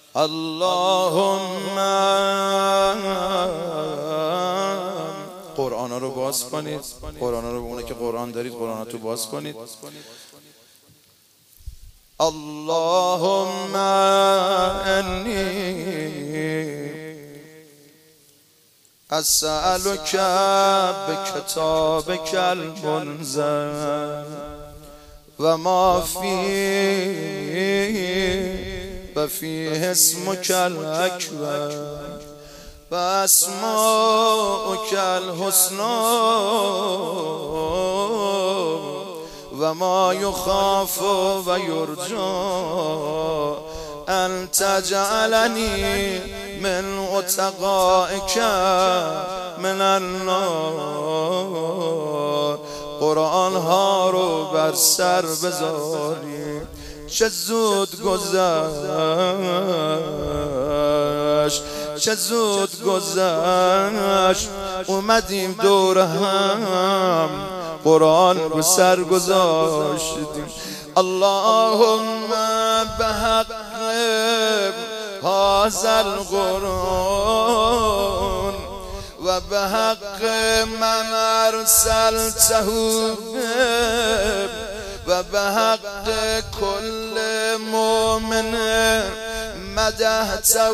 اللهم قرآن رو باز کنید، قرآن رو بمونه که قرآن دارید قرآن رو باز کنید. اللهم انی اسألک بکتابک المنزل و ما فیه و فیه اسمک الاکبر و اسماؤک الحسنی و ما یخاف و یرجی ان تجعلنی من عتقائک من النار. قرآن ها رو بر سر بذاری. چه زود گذشت، چه زود گذشت، اومدیم دور هم قرآن رو سر گذاشتیم. اللهم بحق هذا القرآن و بحق من ارسلته و بحق كل مؤمن مدحته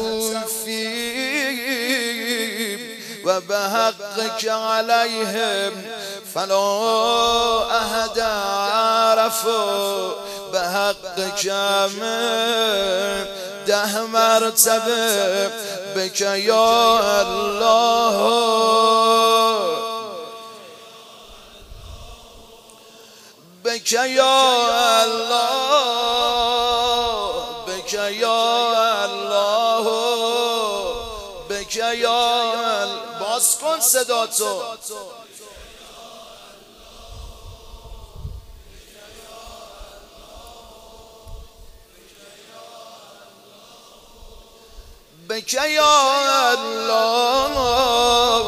فيه و بحقك عليهم فلا أحد عرف بحقك من 10 مرتبه بك يا الله بك يا الله بك يا الله بك يا باز کن صداتو. بك يا الله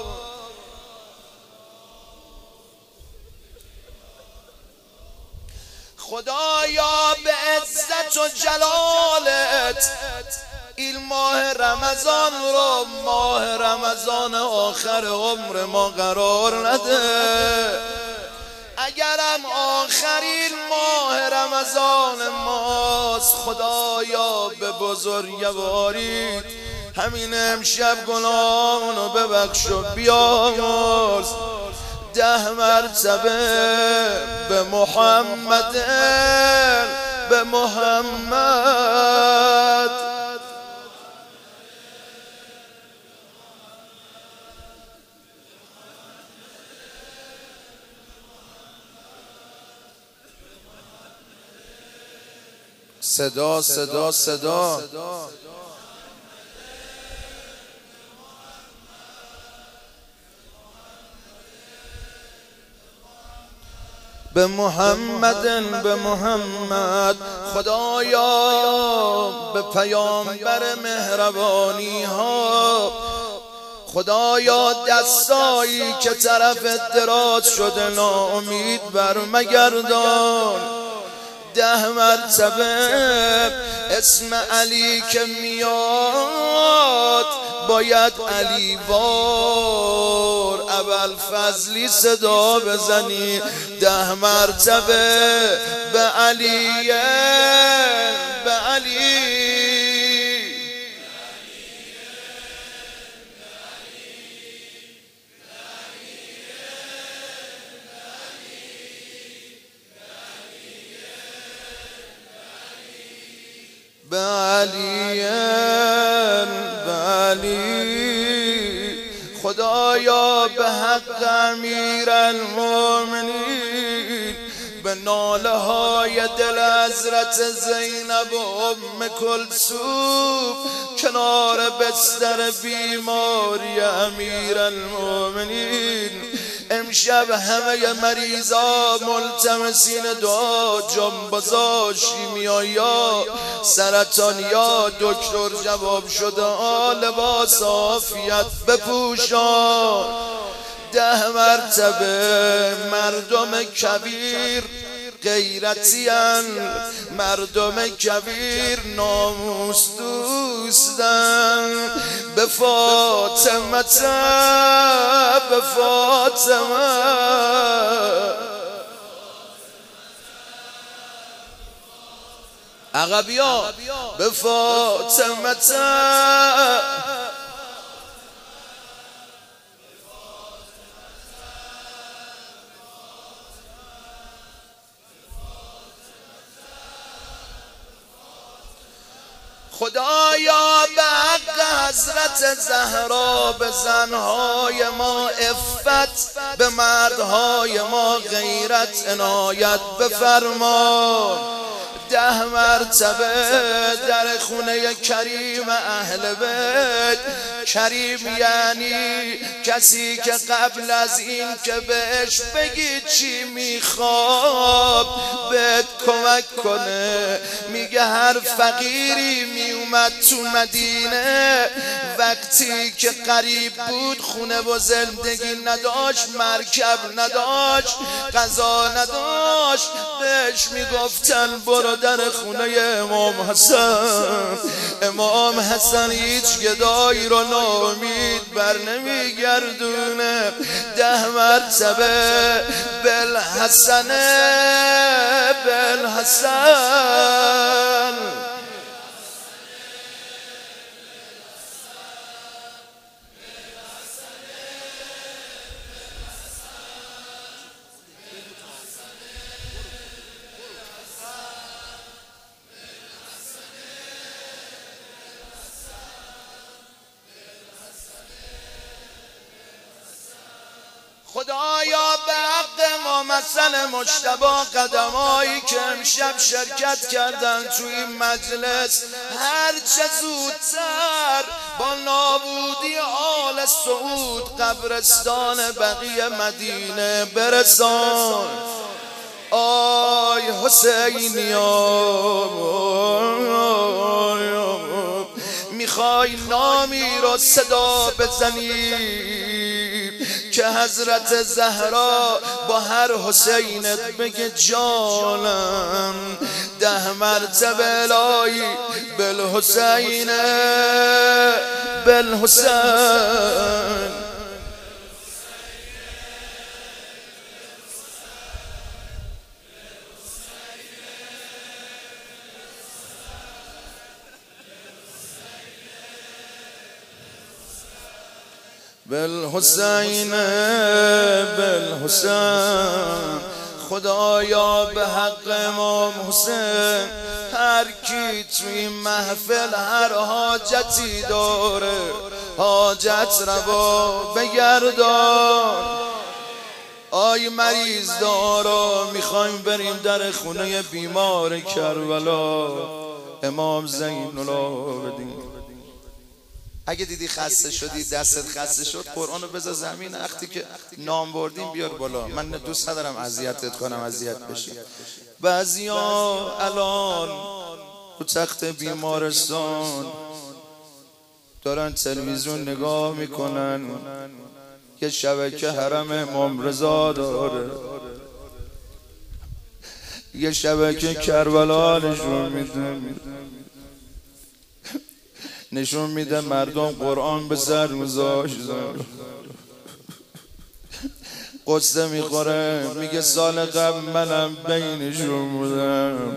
خدایا به عزت و جلالت این ماه رمضان رو ماه رمضان آخر عمر ما قرار نده. اگرم آخرین ماه رمضان ماست خدایا به بزرگوارید همین امشب گناهمونو ببخش و بیامرز. 10 مرتبه به محمد به محمد صدا صدا صدا به محمد به محمد. خدایا به پیامبر مهربانی ها خدایا دستایی که طرف دراز شده ناامید بر مگردان. 10 مرتبه اسم علی که میاد باید علی وار ابوالفضلی صدا بزنی. 10 مرتبه به علی به علی به علی به علی. خدایا به حق امیرالمؤمنین به ناله های دل حضرت زینب و ام کلثوم کنار بستر بیماری امیرالمؤمنین امشب همه مریضا ملتمسین دعا جنبازا شیمیایا سرطان یا دکتر جواب شده لباس عافیت بپوشان. 10 مرتبه مردم کبیر غیرتیان، مردم کبیر ناموس دوستن. به فاطمه به فاطمه عقبیا به فاطمه خدایا به حق حضرت زهرا به زنهای ما عفت، به مردهای ما غیرت عنایت بفرما. 10 مرتبه در خونه کریم اهل بیت. کریم یعنی کسی که قبل از این که بهش بگی چی میخواد بهت کمک کنه. میگه هر فقیری میومد تو مدینه وقتی که غریب بود، خونه و زندگی نداشت، مرکب نداشت، غذا نداشت، بهش میگفتن برو در خونه امام حسن. امام حسن هیچ گدایی رو ناامید بر نمیگردونه. 10 مرتبه بالحسن بالحسن. خدایا به حق امام حسن مجتبی قدمایی که امشب شرکت کردن تو این مجلس هر چه زودتر با نابودی آل سعود قبرستان بقیه مدینه برسان. آی حسینیا، میخوای نامی رو صدا بزنی که حضرت زهرا با هر حسینت بگه جانم. 10 مرتبه الهی بالحسین بالحسین. بالحسین بالحسین. خدایا به حق امام حسین هر کی توی محفل هر حاجتی داره حاجت روا بگردان. آی مریض دارا میخوایم بریم در خونه بیمار کربلا امام زین العابدین. اگه دیدی خسته شدی، دستت خسته شد، قرآنو بذار زمین. وقتی که نام بردیم بیار بالا. من دوست ندارم اذیتت کنم، اذیت بشی. بعضیا الان تو تخت بیمارستان دارن تلویزیون نگاه میکنن، یه شبکه حرم امام رضا داره، یه شبکه کربلا نشون میده مردم قرآن به سر گذاشتن. قصه میخوره میگه سال قبل منم بینشون بودم.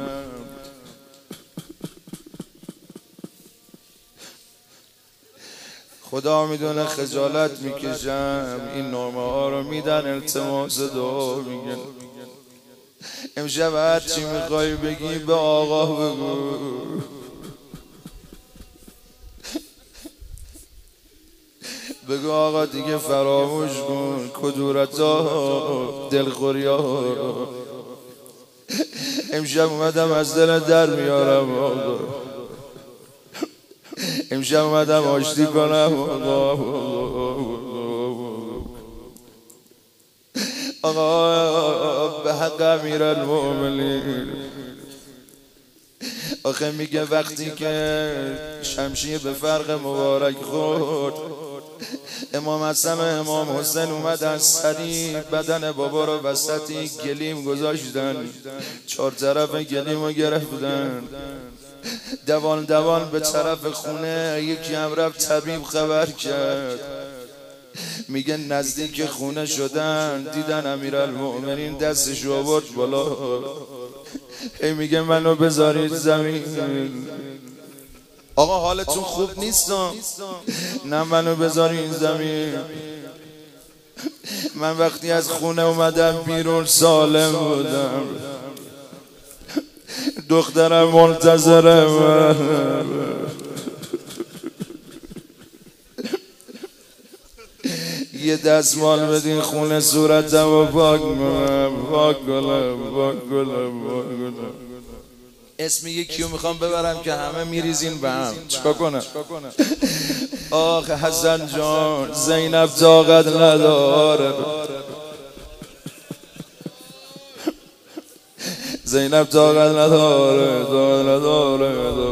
خدا میدونه خجالت میکشم. این نامه ها رو میدن التماس دعا میگن. امشب هر چی میخوای بگی به آقا بگو. بگو آقا دیگه فراموش کن کدورتا دلخوریا. امشب اومدم از دل در میارم آقا. امشب اومدم آشتی کنم آقا. به حق امیرالمؤمنین. آخه میگه وقتی که شمشیر به فرق مبارک خورد امام حسن و امام حسین اومدن سریع بدن بابا رو وسط گلیم گذاشتن، چهار طرف گلیم رو گرفتن، دوان دوان به طرف خونه. یکی هم رفت طبیب خبر کرد، میگه نزدیک خونه شدن دیدن امیرالمؤمنین دستشو آورد بالا، هی میگه منو بذارید زمین. آقا حالتون خوب نیست؟ نه منو بذارید زمین. من وقتی از خونه اومدم بیرون سالم بودم، دخترم منتظرم. یه دستمال بدین خونه صورتم و پاک کنم. اسم یکیو میخوام ببرم که همه میریزین به هم، چیکار کنم؟ آخ حسن جان زینب طاقت نداره، زینب طاقت نداره.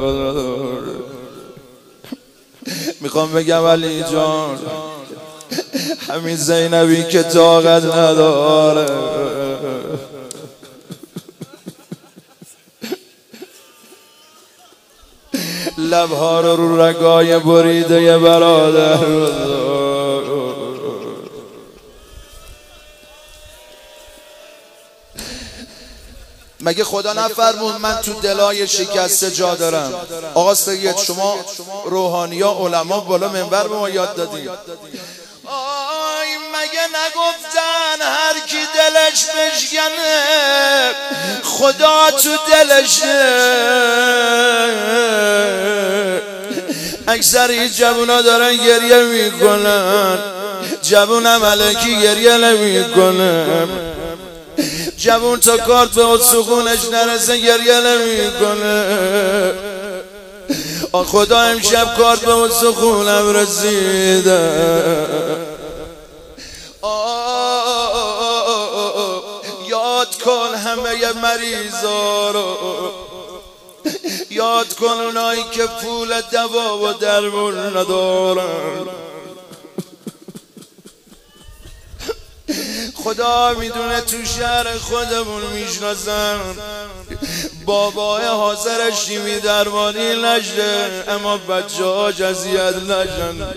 میخوام بگم علی جان همین زینبی که طاقت نداره لبها رو رگای بریده ی برادر. مگه خدا نفرمود من تو دلای شکسته جا دارم؟ آقا سید شما روحانیا علما بالا منبر به ما یاد دادین، آی مگه نگفتن هر کی دلش بشکنه خدا تو دلشه؟ اکثر جوونا دارن گریه میکنن، جوون ملکی گریه نمیکنه، جوون تا کارت به استخونش نرسه گریه نمیکنه. خدا امشب کارت به استخونم رسیده، یاد کن همه مریضا رو، یاد کن اونایی که پول دوا و درمون ندارن. خدا میدونه تو شهر خودمون میشناسن بابای حاضرش شیمی درمانی نشه اما بچه ها اذیت نشن.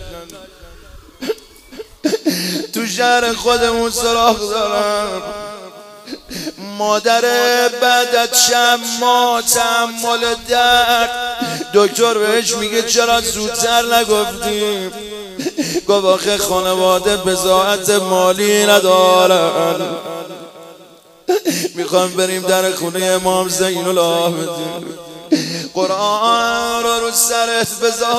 تو شهر خودمون سراغ دارن مادر بعد از چند ماه تحمل درد دکتر بهش میگه چرا زودتر نگفتیم؟ گفت آخه خانواده بضاعت مالی ندارن. میخوام بریم در خونه امام زین العابدین، قرآن رو سرت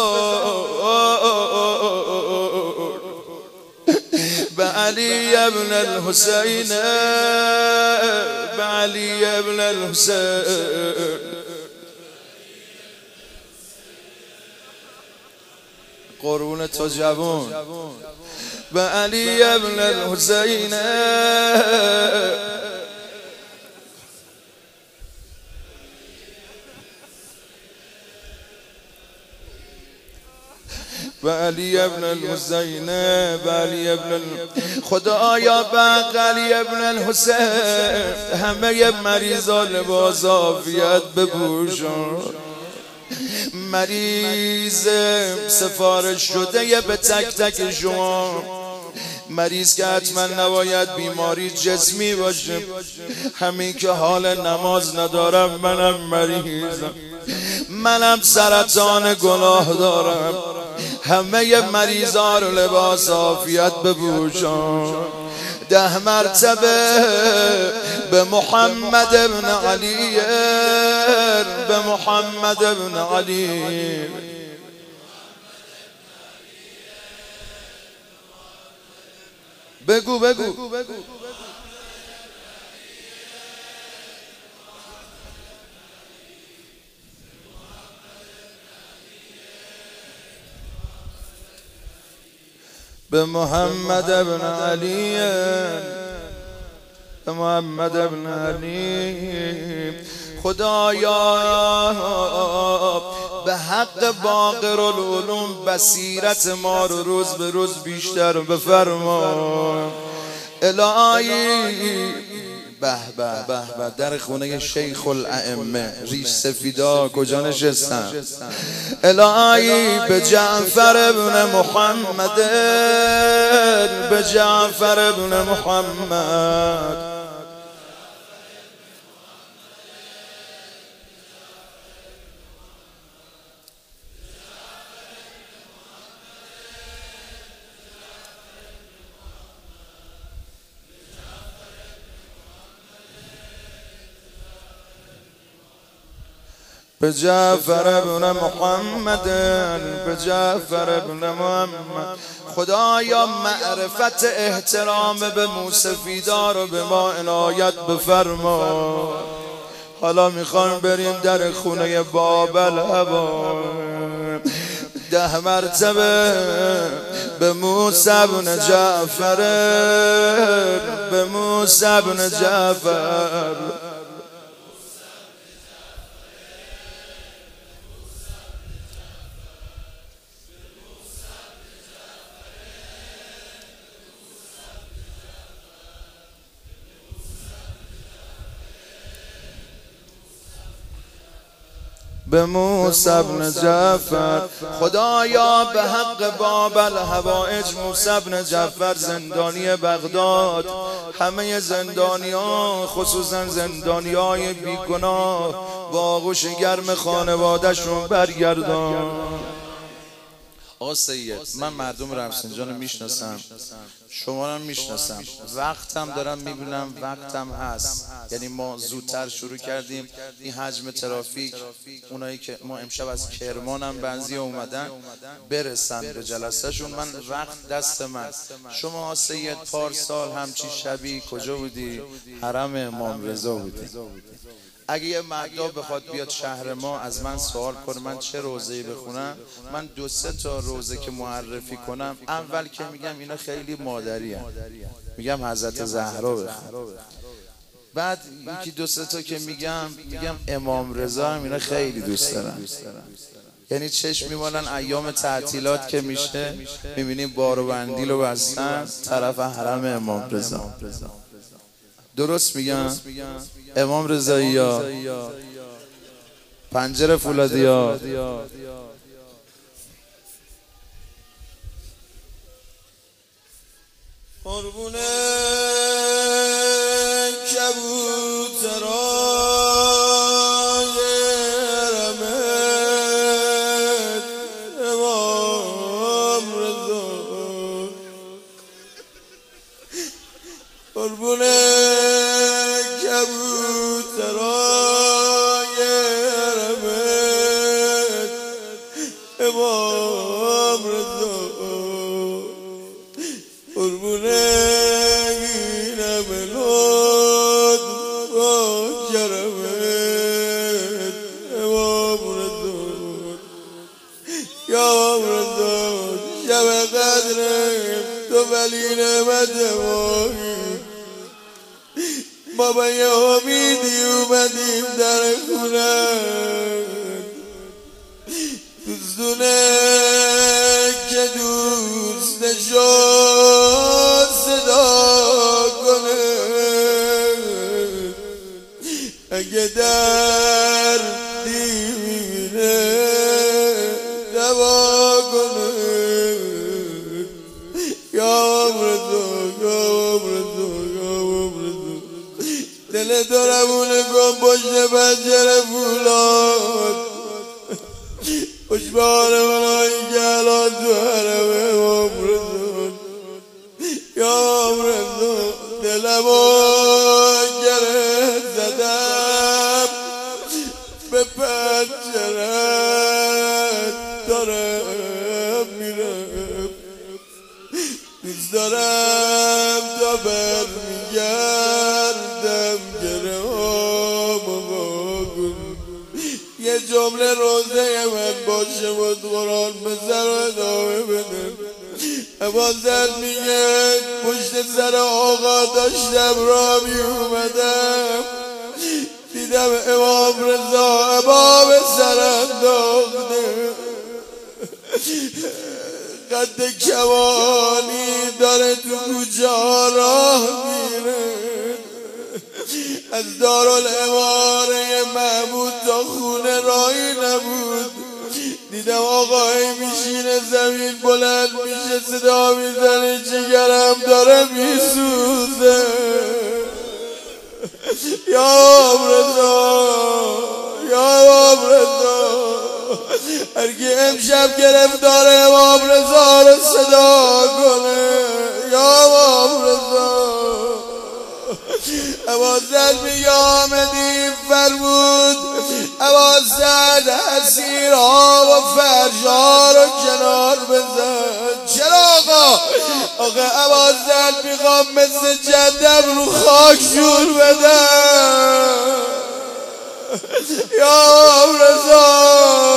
بذار، به علی ابن الحسین، به علی ابن الحسین. قرون تو جوون، به علی ابن الحسین. به علی ابن الحسین، به علی ابن خدایا به علی ابن الحسین همه مریضا لباس عافیت بپوشون. مریض سفارش شده یه به تک تک شما، مریض که حتما نباید بیماری جسمی باشه، همین که حال نماز ندارم منم مریضم، منم سرطان گناه دارم. همه مریضا رو لباس عافیت بپوشون. 10 مرتبه به محمد ابن علی، به محمد ابن علی. بگو به محمد ابن علی، به محمد ابن علی. خدایا به حق باقر العلوم بصیرت ما رو روز به روز بیشتر بفرما الهی. به به به به، در خونه شیخ الائمه ریش سفیدا کجا نشستن؟ الهی به جعفر ابن محمد، به جعفر ابن محمد، به جعفر ابن محمد، به جعفر ابن محمد. خدایا معرفت احترام به موسفیدا رو به ما عنایت بفرما. حالا میخوام بریم در خونه بابل هوا 10 مرتبه به موسی بن جعفر، به موسی بن جعفر، به موسی بن جعفر. خدایا به حق بابل هوایج موسی بن جعفر زندانی بغداد، همه زندانیان خصوصا زندانیای بیگناه با آغوش گرم خانوادهشون برگردان. آقا سید، من مردم رفسنجان رو میشناسم، شما رو میشناسم، وقتم دارم میبینم، وقتم هست. یعنی ما زودتر شروع کردیم این حجم ترافیک، اونایی که ما امشب از کرمان هم بعضی اومدن برسن به جلسه شون، من وقت دست من. شما سید پارسال همچی شبی کجا بودی؟ حرم امام رضا بودی. اگه یه مهداب بخواد بیاد شهر ما از من سوال کنه من چه روزه‌ای بخونم، من 2-3 تا روزه که معرفی کنم، اول که میگم اینا خیلی مادری هست، میگم حضرت زهرا بخون. بعد یکی 2-3 تا که میگم امام رضا هم اینا خیلی دوست دارن. یعنی چشم میمالن ایام تعطیلات که میشه میبینیم بار و بندیل رو بستن طرف حرم امام رضا. درست میگم؟ امام رضایی ها، پنجره فولادی ها، قربونه کبوترای رمت امام رضا، قربونه کبوترای رمت امام رضا، قربونه این ملود با کرمت امام رضا. یا امام رضا شب قدرم تو ولی نعمت مایی، ما با یه امیدی اومدیم در خونت، دوستونه که دوستشو صدا کنه، اگه دردی میبینه دوا کنه. یا امرزا، یا امرزا، یا امرزا، دل دارمونه کن پشت پنجره فولاد، خوشبار منایی که الان تو حرم امام رضا. یا امام رضا دلمو گره زدم به پنجرت دارم میرم، دوست دارم تا برمیگردم گره یه جمله روزه من باشه بود قرآن بزر و ادامه بده. عبازت میگه پشت سر آقا داشتم را می اومدم، دیدم امام رضا امام سر انداخته، قد کمانی داره تو کوچه راه میره، از دارالاماره محمود تا خونه راهی نبود. دیدم آقای میشینه زمین بلند میشه صدا میزنه جگرم داره میسوزه. یا رضا یا رضا، هرکی امشب گرفتار امام رضا رو صدا کنه. یا رضا ابازل میگه آمدیم فرمود ابازل اسیرها و فرشها رو کنار بزن. چرا آقا ابازل میخوام مثل جدم رو خاک جور بدم. یا رضا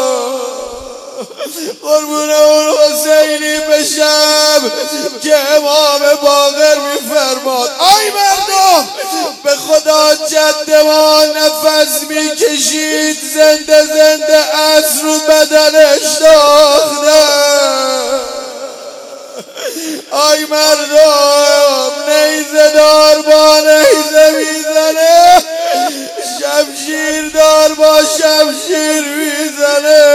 قربون اون حسینی بشم که امام باقر میفرماد آی مردم به خدا جد ما نفس میکشید زنده زنده از رو بدنش داختن. آی مردم نیزه دار با نیزه میزنه، شمشیر دار با شمشیر میزنه.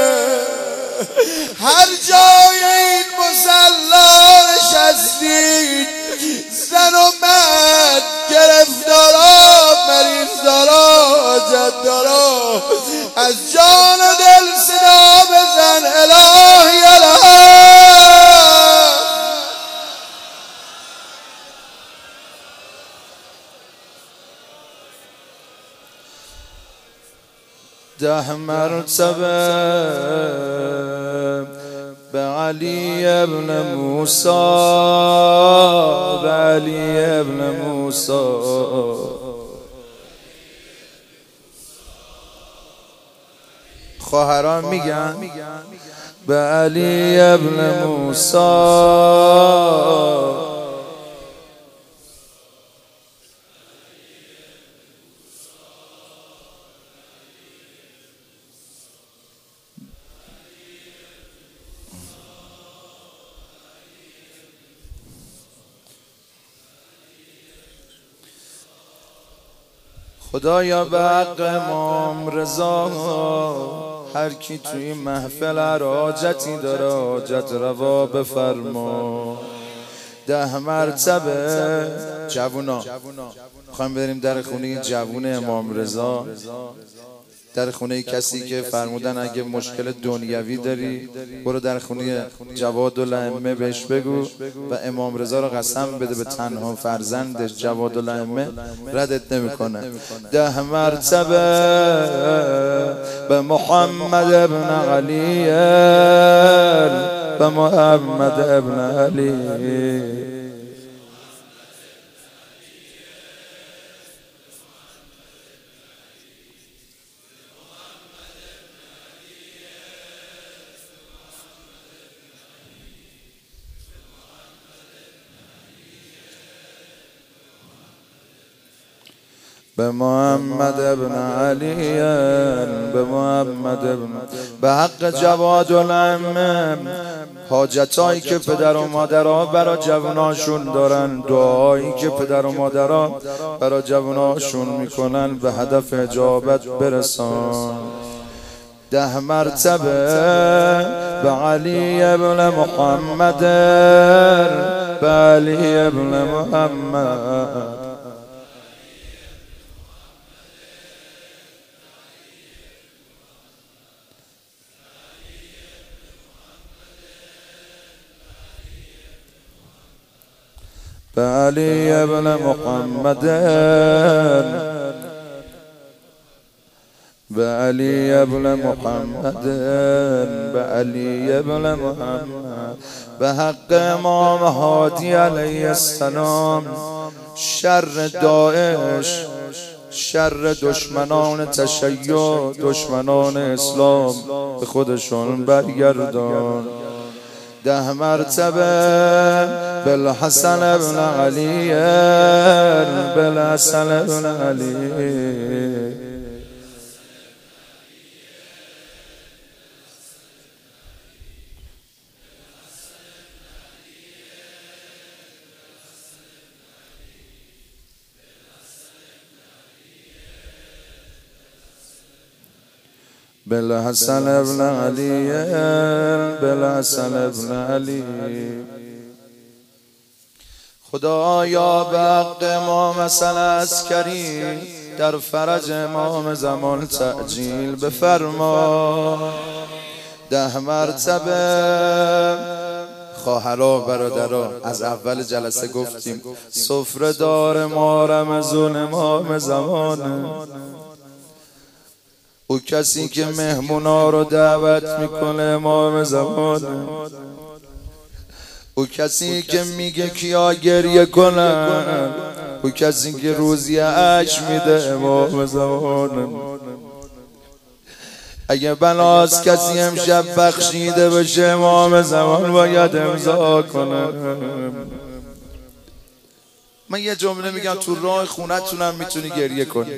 هر جای این مصلا نشستید زن و مرد، گرفتارا مریضدارا حاجتدارا، از جان و دل صدا بزن الهی الهی. ده مرتبه به علی ابن موسی، به علی ابن موسی خواهران میگن به علی ابن موسی خدایا به حق امام رضا هر کی توی محفل هر حاجتی داره حاجت روا بفرما. 10 مرتبه جوونا خواهیم بریم در خونه جوون امام رضا، در خونه کسی که فرمودن اگه مشکل دنیوی داری برو در خونه جوادالائمه بهش بگو و امام رضا رو قسم بده به تنها فرزندش جوادالائمه ردت نمیکنه. 10 مرتبه به محمد ابن علی، به محمد ابن علی. به محمد ابن علی، به محمد ابن، به حق جوادالائمه حاجتایی که پدر و مادرها برا جواناشون دارن، دعایی که پدر و مادرها برا جواناشون میکنن به هدف اجابت برسان. 10 مرتبه به علی ابن محمد، به علی ابن محمد. به علی ابن محمد، به علی ابن محمد، به علی ابن محمد. به حق امام هادی علیه السلام شر داعش، شر دشمنان تشیع، دشمنان اسلام به خودشون برگردان. 10 مرتبه بالحسن ابن علی، بالحسن ابن علی. بالحسن ابن علی بالحسن ابن علی. خدایا به حق امام حسن عسکری در فرج امام زمان تعجیل بفرما. 10 مرتبه خواهرها برادرها از اول جلسه گفتیم سفره دار ما رمضان امام زمانه. او کسی که مهمونا رو دعوت میکنه امام زمانه. او کسی که میگه کیا گریه کنن، او کسی که روزی عشق میده امام زمانه. اگه بناس کسی امشب بخشیده بشه امام زمان باید امضا کنه. من یه جمله میگم تو راه خونتونم میتونی گریه کنی.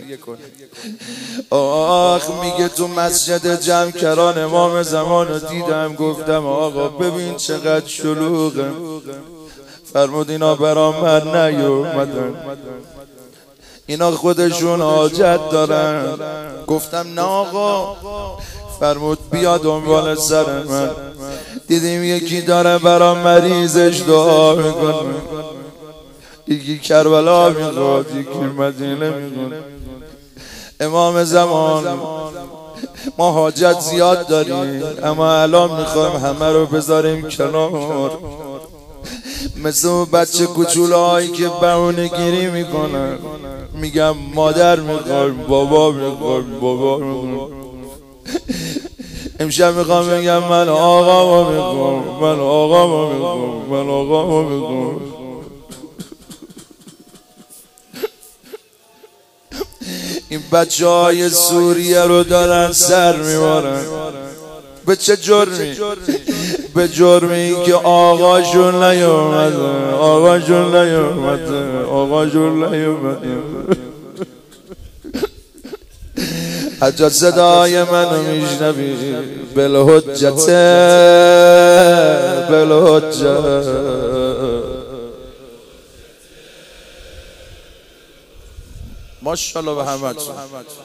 آخ میگه تو مسجد جمکران امام زمان رو دیدم، گفتم آقا ببین چقدر شلوغه. فرمود اینا برا من نیومدن، اینا خودشون حاجت دارن. گفتم نه آقا. فرمود بیا دنبال سر من. دیدیم یکی داره برا مریضش دعا میکنه، یکی کربلا میخواد، یکی مدینه میخواد. امام زمان ما حاجت زیاد داریم، اما الان میخوایم همه رو بذاریم کنار. مثل اون بچه کوچولهایی که بهونه گیری میکنن، میگم مادر میخوایم، بابا میخوایم، بابا میخوایم. امشب میخوام بگم من آقا میخوام، من آقا میخوام، من آقا میخوام. این بچه های سوریه رو دارن سر میبارن. به چه جرمی؟ به جرمی که آقاشون نیومده، آقاشون نیومده، آقاشون نیومده. حتی صدای منو میشنوی بالحجت بالحجت. ماشاءالله به همتون.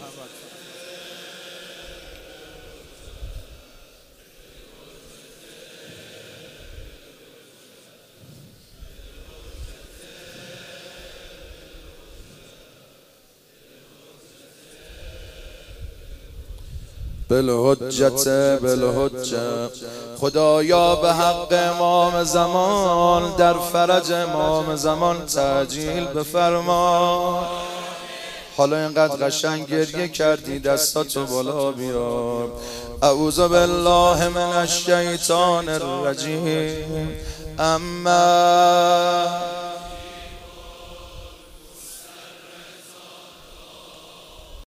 بالحجت بالحجت. خدایا به حق امام زمان در فرج امام زمان تعجیل بفرما. حالا اینقدر قشنگ گریه کردی دستاتو بالا بیار. اعوذ بالله من الشیطان الرجیم. اما